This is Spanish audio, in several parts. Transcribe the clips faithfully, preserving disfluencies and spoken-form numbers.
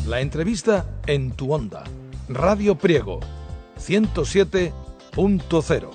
La entrevista en tu onda. Radio Priego, ciento siete punto cero.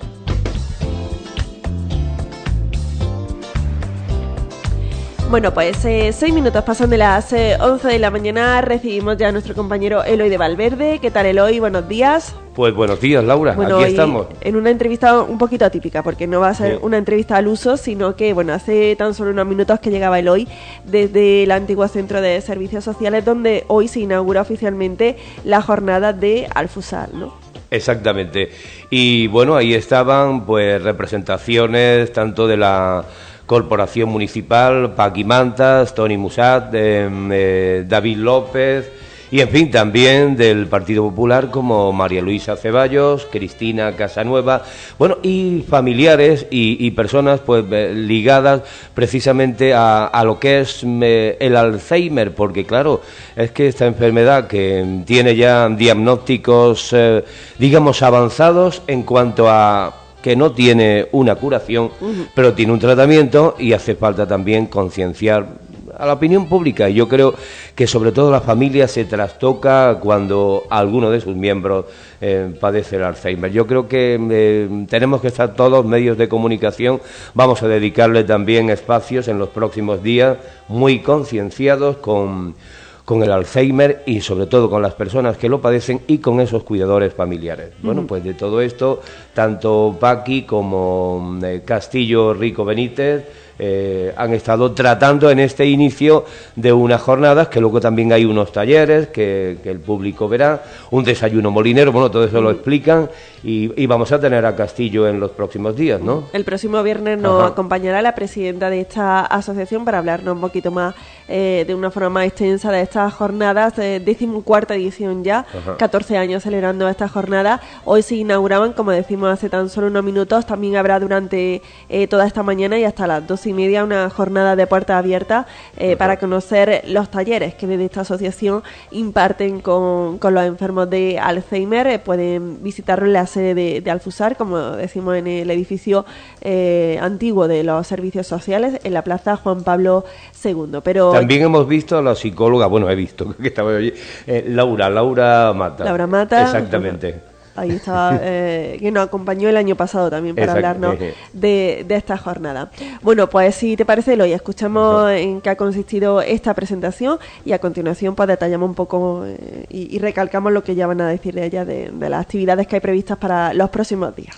Bueno, pues eh, seis minutos pasan de las eh, once de la mañana. Recibimos ya a nuestro compañero Eloy de Valverde. ¿Qué tal, Eloy? Buenos días. Pues buenos días, Laura. Bueno, aquí estamos. En una entrevista un poquito atípica, porque no va a ser sí. una entrevista al uso, sino que, bueno, hace tan solo unos minutos que llegaba Eloy desde el antiguo Centro de Servicios Sociales, donde hoy se inaugura oficialmente la jornada de Alfusar, ¿no? Exactamente. Y bueno, ahí estaban pues representaciones tanto de la Corporación Municipal, Paqui Mantas, Toni Musat, eh, eh, David López y en fin también del Partido Popular como María Luisa Ceballos, Cristina Casanueva, bueno, y familiares y, y personas pues eh, ligadas precisamente a, a lo que es eh, el Alzheimer, porque claro, es que esta enfermedad que tiene ya diagnósticos eh, digamos avanzados en cuanto a que no tiene una curación, uh-huh. pero tiene un tratamiento y hace falta también concienciar a la opinión pública. Y yo creo que sobre todo la familia se trastoca cuando alguno de sus miembros eh, padece el Alzheimer. Yo creo que eh, tenemos que estar todos medios de comunicación, vamos a dedicarle también espacios en los próximos días muy concienciados con... con el Alzheimer y sobre todo con las personas que lo padecen y con esos cuidadores familiares. Uh-huh. Bueno, pues de todo esto, tanto Paqui como eh, Castillo Rico Benítez eh, han estado tratando en este inicio de unas jornadas, que luego también hay unos talleres que, que el público verá, un desayuno molinero, bueno, todo eso uh-huh. lo explican y, y vamos a tener a Castillo en los próximos días, ¿no? El próximo viernes nos Ajá. acompañará la presidenta de esta asociación para hablarnos un poquito más, eh, de una forma más extensa de estas jornadas, eh, decimocuarta edición ya, Ajá. catorce años celebrando estas jornadas. Hoy se inauguraban, como decimos hace tan solo unos minutos, también habrá durante eh, toda esta mañana y hasta las doce y media una jornada de puertas abiertas eh, para conocer los talleres que desde esta asociación imparten con, con los enfermos de Alzheimer. Eh, pueden visitarlo en la sede de, de Alfusar, como decimos, en el edificio eh, antiguo de los servicios sociales, en la plaza Juan Pablo segundo. Pero también hemos visto a la psicóloga, bueno, he visto que estaba allí, eh, Laura, Laura Mata. Laura Mata. Exactamente. Bueno, ahí estaba, eh, que nos acompañó el año pasado también para Exacto. hablarnos de, de esta jornada. Bueno, pues si te parece, Eloy, escuchamos uh-huh. en qué ha consistido esta presentación y a continuación pues detallamos un poco eh, y, y recalcamos lo que ya van a decir de ella, de, de las actividades que hay previstas para los próximos días.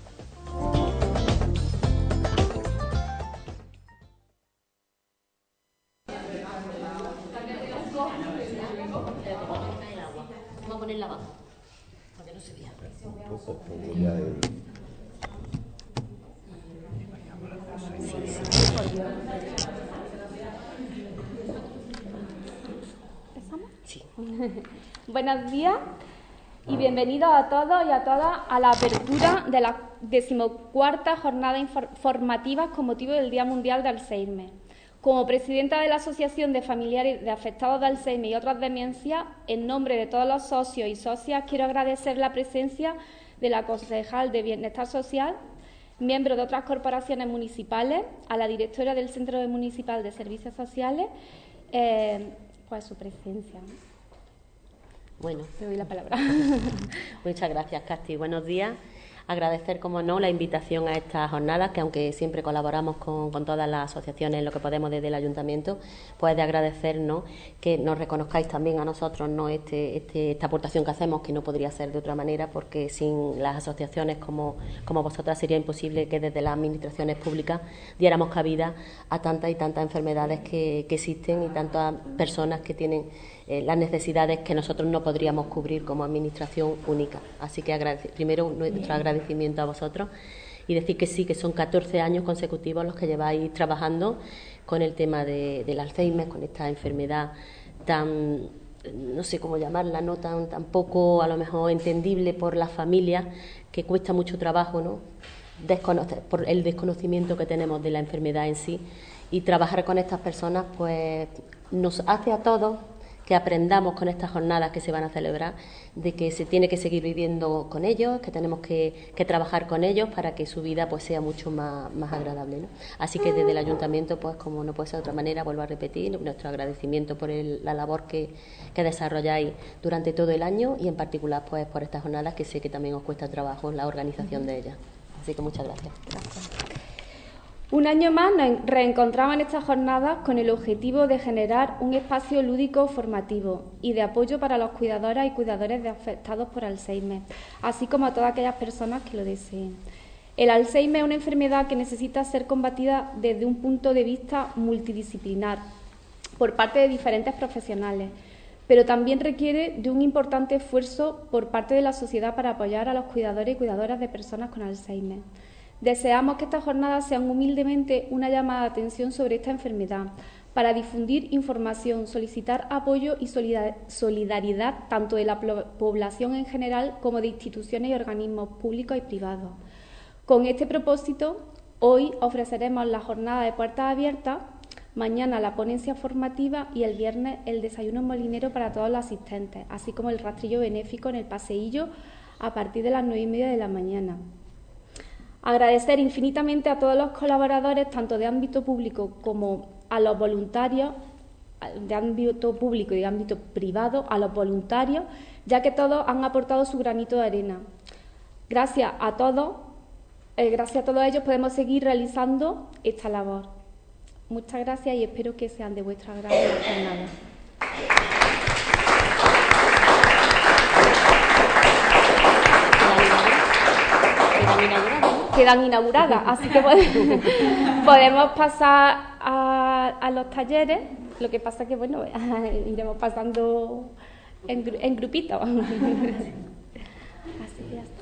Sí. Buenos días y bienvenidos a todos y a todas a la apertura de la decimocuarta jornada informativa con motivo del Día Mundial de Alzheimer. Como presidenta de la Asociación de Familiares de Afectados de Alzheimer y otras demencias, en nombre de todos los socios y socias, quiero agradecer la presencia de la concejal de Bienestar Social, miembros de otras corporaciones municipales, a la directora del Centro Municipal de Servicios Sociales, eh, pues su presencia. Bueno, te doy la palabra. Muchas gracias, Casti. Buenos días. Agradecer, como no, la invitación a estas jornadas, que aunque siempre colaboramos con, con todas las asociaciones en lo que podemos desde el Ayuntamiento, pues de agradecer, ¿no?, que nos reconozcáis también a nosotros, ¿no?, este, este, esta aportación que hacemos, que no podría ser de otra manera, porque sin las asociaciones como, como vosotras sería imposible que desde las administraciones públicas diéramos cabida a tantas y tantas enfermedades que, que existen y tantas personas que tienen Eh, las necesidades que nosotros no podríamos cubrir como administración única. Así que agradec- primero nuestro agradecimiento a vosotros y decir que sí, que son catorce años consecutivos los que lleváis trabajando con el tema de, del Alzheimer, con esta enfermedad tan, no sé cómo llamarla, no tan, tan poco a lo mejor entendible por las familias, que cuesta mucho trabajo, ¿no?, desconocer, por el desconocimiento que tenemos de la enfermedad en sí, y trabajar con estas personas pues nos hace a todos que aprendamos con estas jornadas que se van a celebrar, de que se tiene que seguir viviendo con ellos, que tenemos que, que trabajar con ellos para que su vida pues sea mucho más, más agradable, ¿no? Así que desde el Ayuntamiento, pues como no puede ser de otra manera, vuelvo a repetir, nuestro agradecimiento por el, la labor que, que desarrolláis durante todo el año y en particular pues por estas jornadas que sé que también os cuesta trabajo la organización de ellas. Así que muchas gracias. Gracias. Un año más nos reencontramos en estas jornadas con el objetivo de generar un espacio lúdico formativo y de apoyo para los cuidadoras y cuidadores de afectados por Alzheimer, así como a todas aquellas personas que lo deseen. El Alzheimer es una enfermedad que necesita ser combatida desde un punto de vista multidisciplinar por parte de diferentes profesionales, pero también requiere de un importante esfuerzo por parte de la sociedad para apoyar a los cuidadores y cuidadoras de personas con Alzheimer. Deseamos que estas jornadas sean humildemente una llamada de atención sobre esta enfermedad, para difundir información, solicitar apoyo y solidaridad tanto de la población en general como de instituciones y organismos públicos y privados. Con este propósito, hoy ofreceremos la jornada de puertas abiertas, mañana la ponencia formativa y el viernes el desayuno molinero para todos los asistentes, así como el rastrillo benéfico en el paseillo a partir de las nueve y media de la mañana. Agradecer infinitamente a todos los colaboradores, tanto de ámbito público como a los voluntarios, de ámbito público y de ámbito privado, a los voluntarios, ya que todos han aportado su granito de arena. Gracias a todos, eh, gracias a todos ellos podemos seguir realizando esta labor. Muchas gracias y espero que sean de vuestro agrado las jornadas. Quedan inauguradas, así que podemos pasar a, a los talleres. Lo que pasa que, bueno, iremos pasando en, en grupitos. Así que ya está.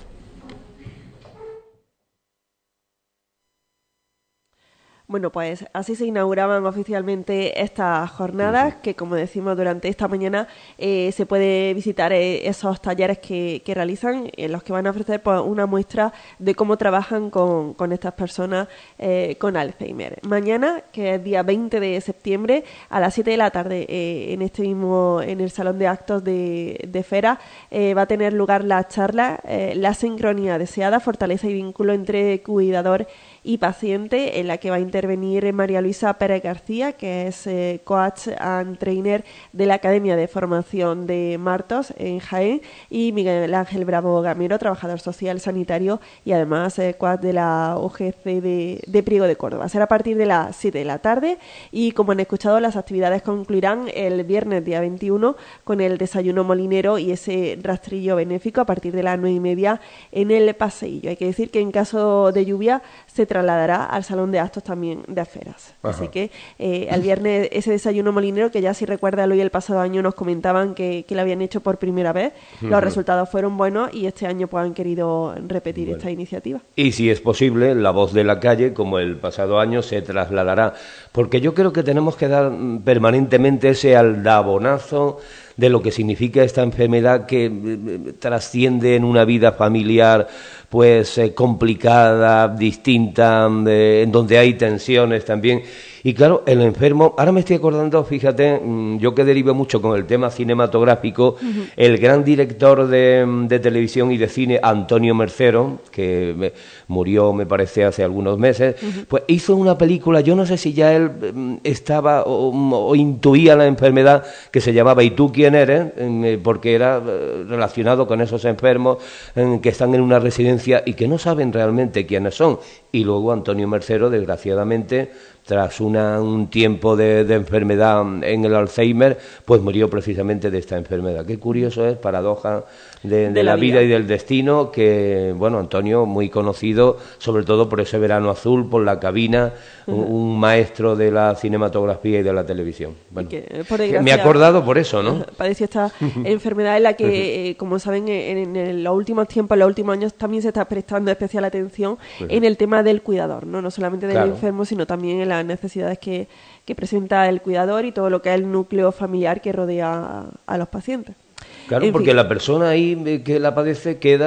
Bueno, pues así se inauguraban oficialmente estas jornadas, que como decimos durante esta mañana eh, se puede visitar eh, esos talleres que, que realizan, en los que van a ofrecer pues, una muestra de cómo trabajan con, con estas personas eh, con Alzheimer. Mañana, que es día veinte de septiembre, a las siete de la tarde, eh, en este mismo, en el Salón de Actos de, de Fera, eh, va a tener lugar la charla eh, La sincronía deseada, fortaleza y vínculo entre cuidador y paciente, en la que va a intervenir María Luisa Pérez García, que es eh, coach and trainer de la Academia de Formación de Martos en Jaén, y Miguel Ángel Bravo Gamero, trabajador social sanitario y además eh, coach de la U G C de, de Priego de Córdoba. Será a partir de las siete de la tarde y, como han escuchado, las actividades concluirán el viernes día veintiuno con el desayuno molinero y ese rastrillo benéfico a partir de las nueve y media en el paseillo. Hay que decir que en caso de lluvia se trasladará al Salón de Actos también de Feras. Ajá. Así que eh, el viernes ese desayuno molinero, que ya si recuerda hoy el pasado año nos comentaban que, que lo habían hecho por primera vez, uh-huh. Los resultados fueron buenos y este año pues han querido repetir bueno. esta iniciativa. Y si es posible, la voz de la calle, como el pasado año, se trasladará, porque yo creo que tenemos que dar permanentemente ese aldabonazo de lo que significa esta enfermedad que eh, trasciende en una vida familiar pues eh, complicada, distinta, eh, en donde hay tensiones también. Y claro, el enfermo, ahora me estoy acordando, fíjate, yo que derivo mucho con el tema cinematográfico, uh-huh. el gran director de, de televisión y de cine, Antonio Mercero, que me, murió, me parece, hace algunos meses, uh-huh. pues hizo una película, yo no sé si ya él estaba o, o intuía la enfermedad, que se llamaba ¿Y tú quién eres?, porque era relacionado con esos enfermos que están en una residencia y que no saben realmente quiénes son. Y luego Antonio Mercero, desgraciadamente, tras una, un tiempo de, de enfermedad en el Alzheimer, pues murió precisamente de esta enfermedad. Qué curioso es, paradoja de, de, de la, la vida. vida y del destino, que, bueno, Antonio, muy conocido, sobre todo por ese Verano Azul, por La Cabina, uh-huh. un, un maestro de la cinematografía y de la televisión. Bueno, que, por desgracia, me he acordado por eso, ¿no? Padeció esta enfermedad en la que, uh-huh. eh, como saben, en, en los últimos tiempos, en los últimos años, también se está prestando especial atención uh-huh. en el tema del cuidador, ¿no? No solamente del claro. enfermo, sino también en la las necesidades que, que presenta el cuidador y todo lo que es el núcleo familiar que rodea a, a los pacientes. Claro, en porque fin. La persona ahí que la padece queda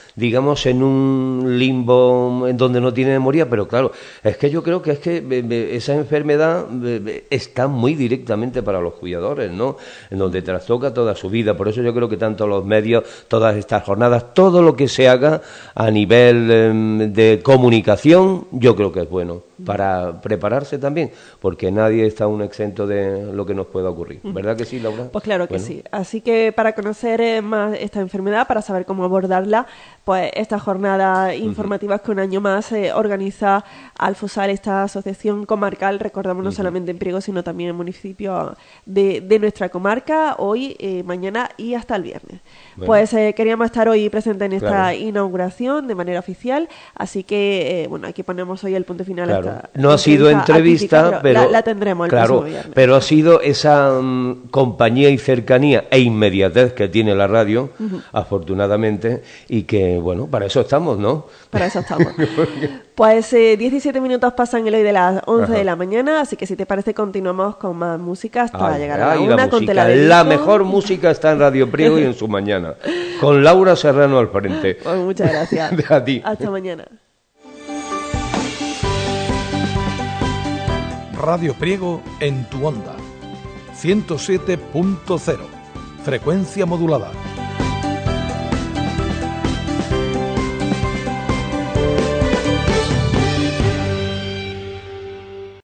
digamos, en un limbo en donde no tiene memoria, pero claro, es que yo creo que es que esa enfermedad está muy directamente para los cuidadores, ¿no? En donde trastoca toda su vida. Por eso yo creo que tanto los medios, todas estas jornadas, todo lo que se haga a nivel eh, de comunicación, yo creo que es bueno para prepararse también, porque nadie está un exento de lo que nos pueda ocurrir. ¿Verdad que sí, Laura? Pues claro que bueno. sí. Así que para conocer eh, más esta enfermedad, para saber cómo abordarla, pues estas jornadas informativas uh-huh. que un año más eh, organiza Alfosal, esta asociación comarcal, recordamos no uh-huh. solamente en Priego, sino también en municipios de, de nuestra comarca, hoy, eh, mañana y hasta el viernes. Bueno. Pues eh, queríamos estar hoy presentes en esta claro. inauguración de manera oficial, así que, eh, bueno, aquí ponemos hoy el punto final. Claro. Esta, no ha sido entrevista, atípica, pero, pero la, la tendremos el claro, próximo viernes. Pero ha sido esa um, compañía y cercanía e inmediatez que tiene la radio, uh-huh. afortunadamente, y que, bueno, para eso estamos, ¿no? Para eso estamos. Pues eh, diecisiete minutos pasan el hoy de las once Ajá. de la mañana, así que si te parece continuamos con más música hasta ay, llegar a la ay, una la con música, la mejor música está en Radio Priego y en su mañana, con Laura Serrano al frente. Pues muchas gracias. A ti. Hasta mañana. Radio Priego en tu onda, ciento siete punto cero, frecuencia modulada.